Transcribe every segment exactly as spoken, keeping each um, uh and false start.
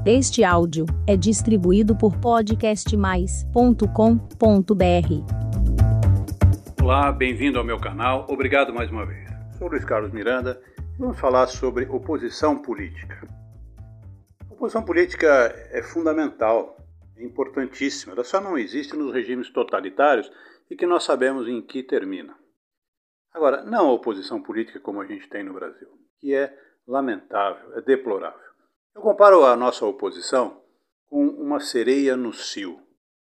Este áudio é distribuído por podcast mais ponto com ponto b r. Olá, bem-vindo ao meu canal. Obrigado mais uma vez. Sou Luiz Carlos Miranda e vamos falar sobre oposição política. A oposição política é fundamental, é importantíssima. Ela só não existe nos regimes totalitários e que nós sabemos em que termina. Agora, não a oposição política como a gente tem no Brasil, que é lamentável, é deplorável. Eu comparo a nossa oposição com uma sereia no cio.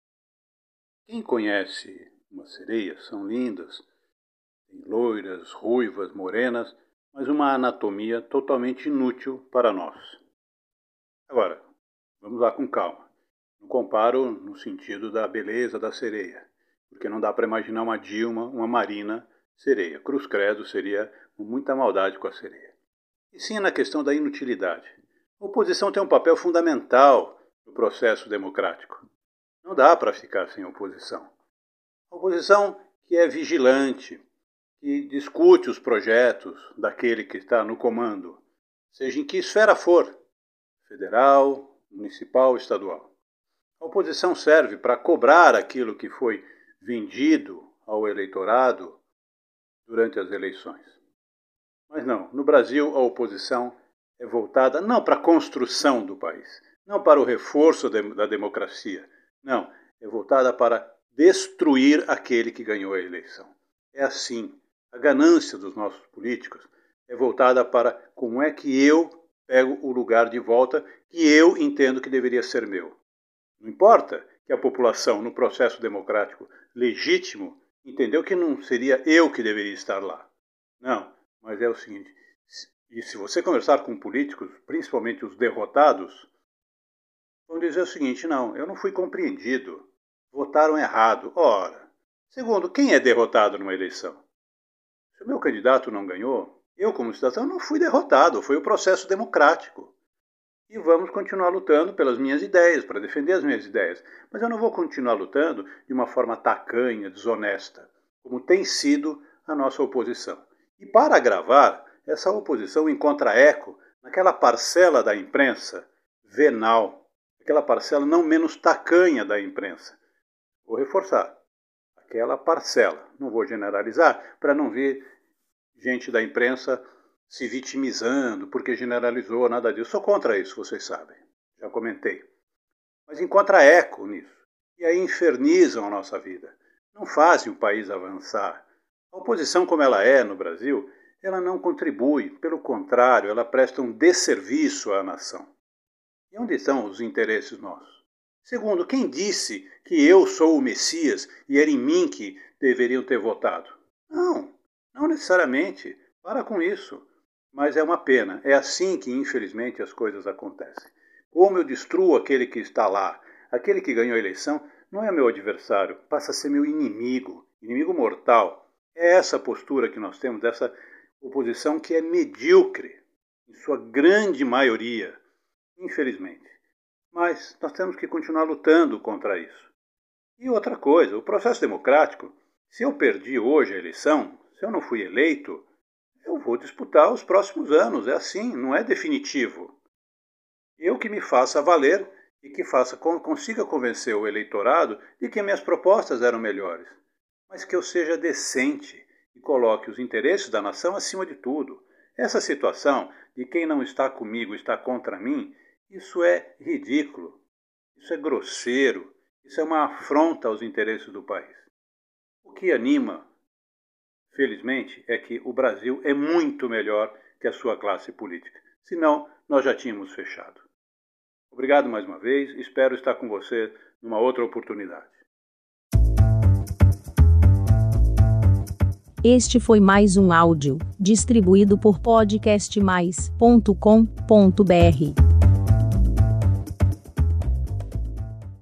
Quem conhece uma sereia são lindas, loiras, ruivas, morenas, mas uma anatomia totalmente inútil para nós. Agora, vamos lá com calma. Não comparo no sentido da beleza da sereia, porque não dá para imaginar uma Dilma, uma Marina sereia. Cruz credo seria muita maldade com a sereia. E sim na questão da inutilidade. A oposição tem um papel fundamental no processo democrático. Não dá para ficar sem oposição. A oposição que é vigilante, que discute os projetos daquele que está no comando, seja em que esfera for, federal, municipal, estadual. A oposição serve para cobrar aquilo que foi vendido ao eleitorado durante as eleições. Mas não, no Brasil a oposição é voltada não para a construção do país, não para o reforço da democracia, não, é voltada para destruir aquele que ganhou a eleição. É assim, a ganância dos nossos políticos é voltada para como é que eu pego o lugar de volta que eu entendo que deveria ser meu. Não importa que a população, no processo democrático legítimo, entendeu que não seria eu que deveria estar lá. Não, mas é o seguinte, e se você conversar com políticos, principalmente os derrotados, vão dizer o seguinte, não, eu não fui compreendido, votaram errado. Ora, segundo, quem é derrotado numa eleição? Se o meu candidato não ganhou, eu como cidadão não fui derrotado, foi o processo democrático. E vamos continuar lutando pelas minhas ideias, para defender as minhas ideias. Mas eu não vou continuar lutando de uma forma tacanha, desonesta, como tem sido a nossa oposição. E para agravar, essa oposição encontra eco naquela parcela da imprensa venal, aquela parcela não menos tacanha da imprensa. Vou reforçar, aquela parcela, não vou generalizar, para não ver gente da imprensa se vitimizando porque generalizou, nada disso. Sou contra isso, vocês sabem, já comentei. Mas encontra eco nisso, e aí infernizam a nossa vida, não fazem o país avançar. A oposição como ela é no Brasil, ela não contribui, pelo contrário, ela presta um desserviço à nação. E onde estão os interesses nossos? Segundo, quem disse que eu sou o Messias e era em mim que deveriam ter votado? Não, não necessariamente. Para com isso. Mas é uma pena. É assim que, infelizmente, as coisas acontecem. Como eu destruo aquele que está lá, aquele que ganhou a eleição, não é meu adversário, passa a ser meu inimigo, inimigo mortal. É essa postura que nós temos dessa oposição que é medíocre, em sua grande maioria, infelizmente. Mas nós temos que continuar lutando contra isso. E outra coisa, o processo democrático, se eu perdi hoje a eleição, se eu não fui eleito, eu vou disputar os próximos anos. É assim, não é definitivo. Eu que me faça valer e que faça, consiga convencer o eleitorado de que minhas propostas eram melhores, mas que eu seja decente e coloque os interesses da nação acima de tudo. Essa situação de quem não está comigo está contra mim, isso é ridículo, isso é grosseiro, isso é uma afronta aos interesses do país. O que anima, felizmente, é que o Brasil é muito melhor que a sua classe política. Senão, nós já tínhamos fechado. Obrigado mais uma vez, espero estar com você numa outra oportunidade. Este foi mais um áudio, distribuído por podcast mais ponto com ponto b r.